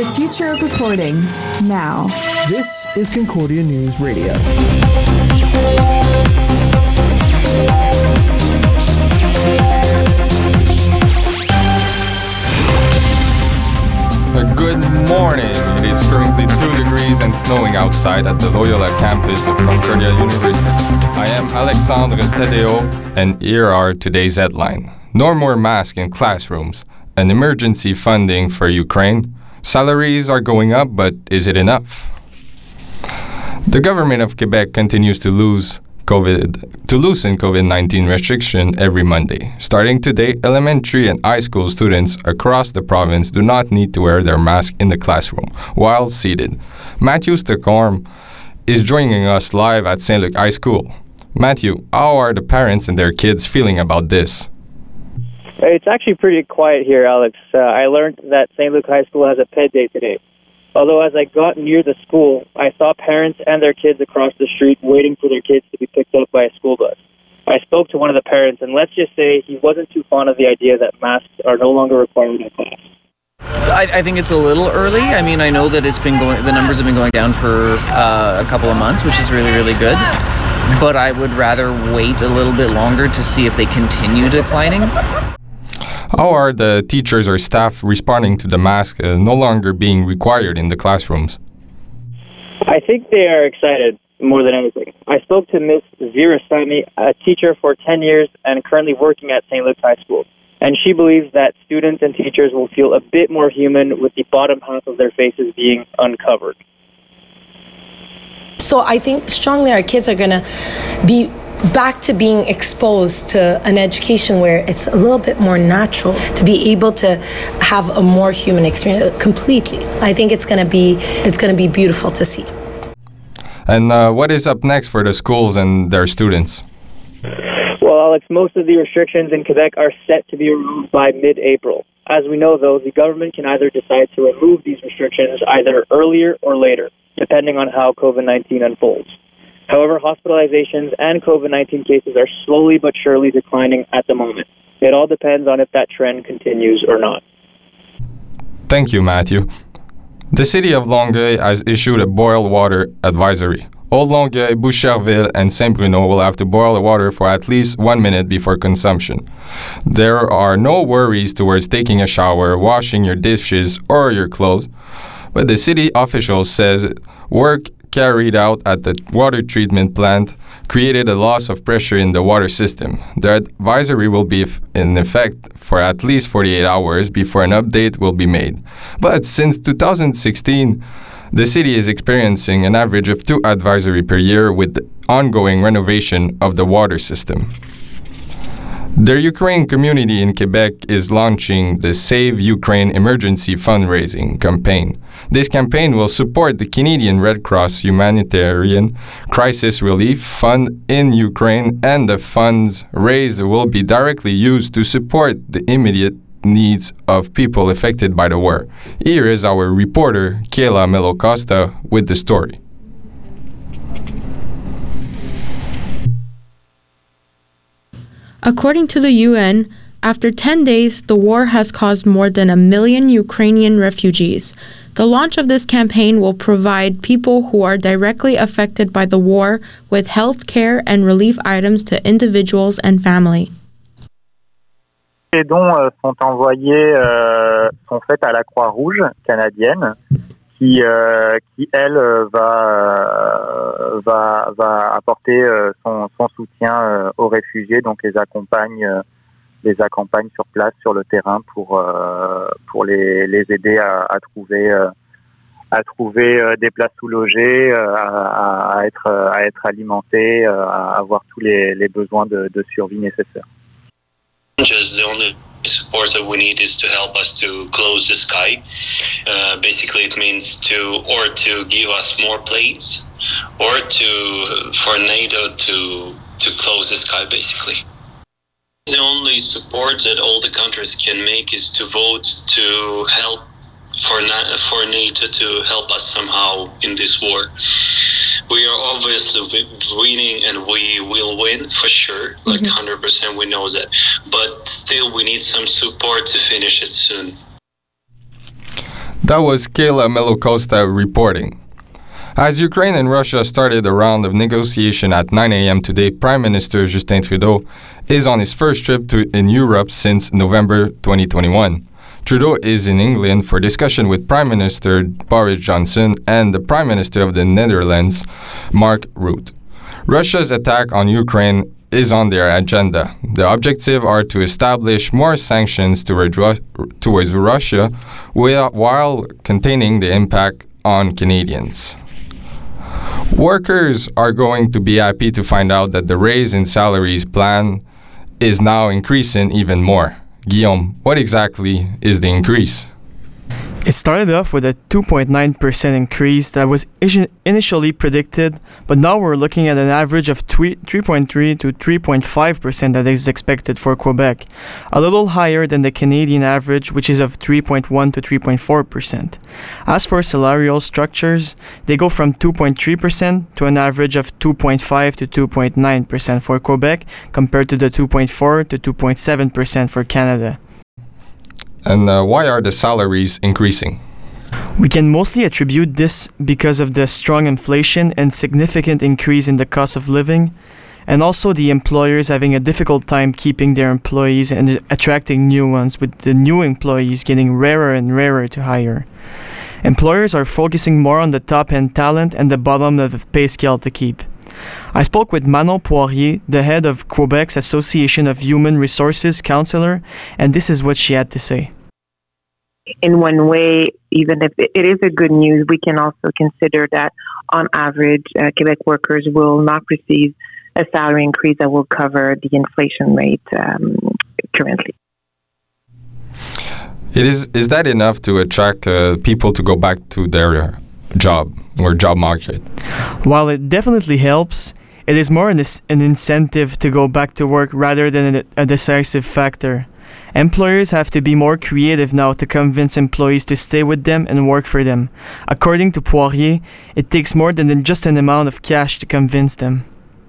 The future of reporting, now. This is Concordia News Radio. Good morning. It is currently 2 degrees and snowing outside at the Loyola campus of Concordia University. I am Alexandre Tadeo, and here are today's headlines. No more masks in classrooms. An emergency funding for Ukraine. Salaries are going up, but is it enough? The government of Quebec continues to loosen COVID-19 restriction every Monday. Starting today, elementary and high school students across the province do not need to wear their mask in the classroom while seated. Matthew Stockholm is joining us live at St. Luc High School. Matthew, how are the parents and their kids feeling about this? It's actually pretty quiet here, Alex. I learned that St. Luc High School has a ped day today. Although as I got near the school, I saw parents and their kids across the street waiting for their kids to be picked up by a school bus. I spoke to one of the parents, and let's just say he wasn't too fond of the idea that masks are no longer required in class. I think it's a little early. I mean, I know that the numbers have been going down for a couple of months, which is really, really good. But I would rather wait a little bit longer to see if they continue declining. How are the teachers or staff responding to the mask no longer being required in the classrooms? I think they are excited more than anything. I spoke to Miss Vera Sami, a teacher for 10 years and currently working at St. Luc High School. And she believes that students and teachers will feel a bit more human with the bottom half of their faces being uncovered. So I think strongly our kids are going to be back to being exposed to an education where it's a little bit more natural to be able to have a more human experience completely. I think it's going to be beautiful to see. And what is up next for the schools and their students? Well, Alex, most of the restrictions in Quebec are set to be removed by mid-April. As we know, though, the government can either decide to remove these restrictions either earlier or later, depending on how COVID-19 unfolds. However, hospitalizations and COVID-19 cases are slowly but surely declining at the moment. It all depends on if that trend continues or not. Thank you, Matthew. The city of Longueuil has issued a boil water advisory. Old Longueuil, Boucherville, and Saint-Bruno will have to boil the water for at least 1 minute before consumption. There are no worries towards taking a shower, washing your dishes, or your clothes, but the city officials says work carried out at the water treatment plant created a loss of pressure in the water system. The advisory will be in effect for at least 48 hours before an update will be made. But since 2016, the city is experiencing an average of 2 advisories per year with the ongoing renovation of the water system. The Ukraine community in Quebec is launching the Save Ukraine Emergency Fundraising campaign. This campaign will support the Canadian Red Cross Humanitarian Crisis Relief Fund in Ukraine, and the funds raised will be directly used to support the immediate needs of people affected by the war. Here is our reporter, Kayla Melo-Costa, with the story. According to the UN, after 10 days, the war has caused more than 1 million Ukrainian refugees. The launch of this campaign will provide people who are directly affected by the war with health care and relief items to individuals and family. Les dons sont envoyés, sont faits à la Croix-Rouge canadienne, qui elle va apporter son soutien aux réfugiés, donc les accompagne sur place sur le terrain pour les aider à trouver des places sous logées, à être alimentés, à avoir tous les besoins de survie nécessaires. Just the only support that we need is to help us to close the sky. Basically, it means to give us more planes, or for NATO to close the sky, basically. The only support that all the countries can make is to vote to help for NATO to help us somehow in this war. We are obviously winning, and we will win for sure, like 100%, we know that. But still, we need some support to finish it soon. That was Kayla Melocosta reporting. As Ukraine and Russia started a round of negotiation at 9 a.m. today, Prime Minister Justin Trudeau is on his first trip in Europe since November 2021. Trudeau is in England for discussion with Prime Minister Boris Johnson and the Prime Minister of the Netherlands, Mark Rutte. Russia's attack on Ukraine is on their agenda. The objective are to establish more sanctions towards Russia while containing the impact on Canadians. Workers are going to be happy to find out that the raise in salaries plan is now increasing even more. Guillaume, what exactly is the increase? It started off with a 2.9% increase that was initially predicted, but now we're looking at an average of 3.3 to 3.5% that is expected for Quebec, a little higher than the Canadian average, which is of 3.1 to 3.4%. As for salarial structures, they go from 2.3% to an average of 2.5 to 2.9% for Quebec, compared to the 2.4 to 2.7% for Canada. And why are the salaries increasing? We can mostly attribute this because of the strong inflation and significant increase in the cost of living, and also the employers having a difficult time keeping their employees and attracting new ones, with the new employees getting rarer and rarer to hire. Employers are focusing more on the top-end talent and the bottom of the pay scale to keep. I spoke with Manon Poirier, the head of Quebec's Association of Human Resources Councillor, and this is what she had to say. In one way, even if it is a good news, we can also consider that on average, Quebec workers will not receive a salary increase that will cover the inflation rate currently. Is that enough to attract people to go back to their job or job market? While it definitely helps, it is more an incentive to go back to work rather than a decisive factor. Employers have to be more creative now to convince employees to stay with them and work for them. According to Poirier, it takes more than just an amount of cash to convince them.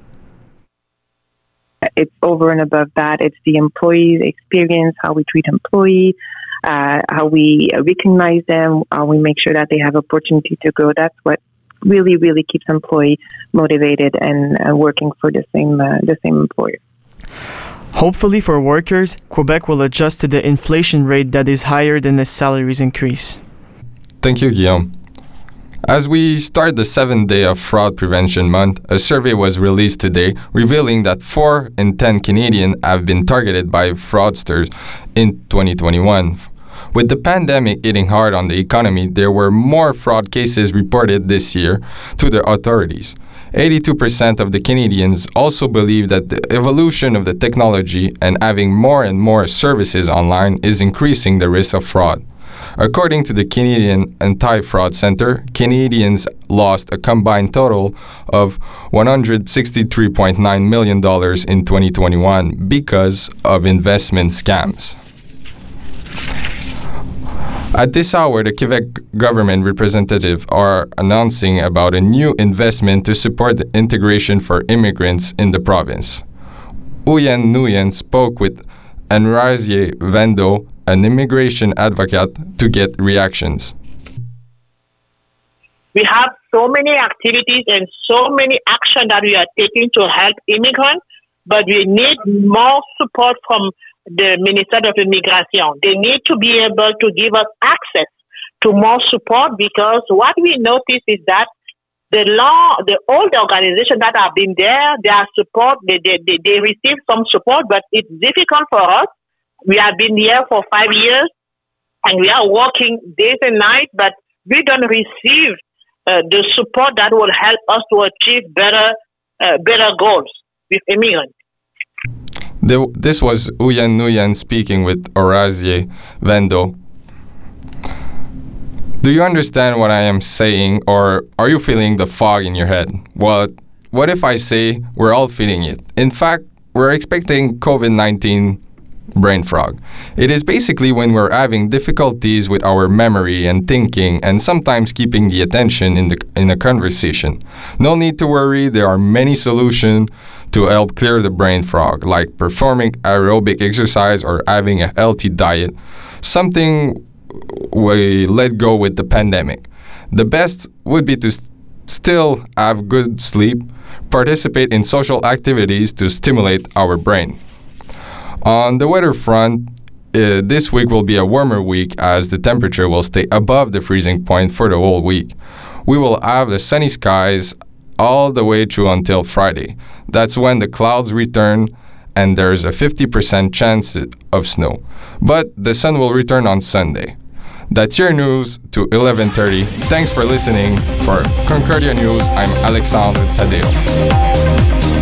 It's over and above that. It's the employee's experience, how we treat employees, how we recognize them, how we make sure that they have opportunity to grow. That's what really, really keeps employees motivated and working for the same employer. Hopefully for workers, Quebec will adjust to the inflation rate that is higher than the salaries increase. Thank you, Guillaume. As we start the 7th day of Fraud Prevention Month, a survey was released today revealing that 4 in 10 Canadians have been targeted by fraudsters in 2021. With the pandemic hitting hard on the economy, there were more fraud cases reported this year to the authorities. 82% of the Canadians also believe that the evolution of the technology and having more and more services online is increasing the risk of fraud. According to the Canadian Anti-Fraud Centre, Canadians lost a combined total of $163.9 million in 2021 because of investment scams. At this hour, the Quebec government representatives are announcing about a new investment to support the integration for immigrants in the province. Ouyen Nguyen spoke with Enrazier Vendo, an immigration advocate, to get reactions. We have so many activities and so many actions that we are taking to help immigrants, but we need more support from the Minister of Immigration. They need to be able to give us access to more support, because what we notice is that all the organizations that have been there, their support, they receive some support, but it's difficult for us. We have been here for 5 years and we are working days and nights, but we don't receive the support that will help us to achieve better goals with immigrants. This was Ouyen Nguyen speaking with Enrazier Vendo. Do you understand what I am saying, or are you feeling the fog in your head? Well, what if I say we're all feeling it? In fact, we're expecting COVID-19 brain fog. It is basically when we're having difficulties with our memory and thinking, and sometimes keeping the attention in a conversation. No need to worry, there are many solutions to help clear the brain fog, like performing aerobic exercise or having a healthy diet. Something we let go with the pandemic. The best would be to still have good sleep, participate in social activities to stimulate our brain. On the weather front, this week will be a warmer week as the temperature will stay above the freezing point for the whole week. We will have the sunny skies all the way through until Friday. That's when the clouds return and there's a 50% chance of snow. But the sun will return on Sunday. That's your news to 11:30. Thanks for listening. For Concordia News, I'm Alexandre Tadeo.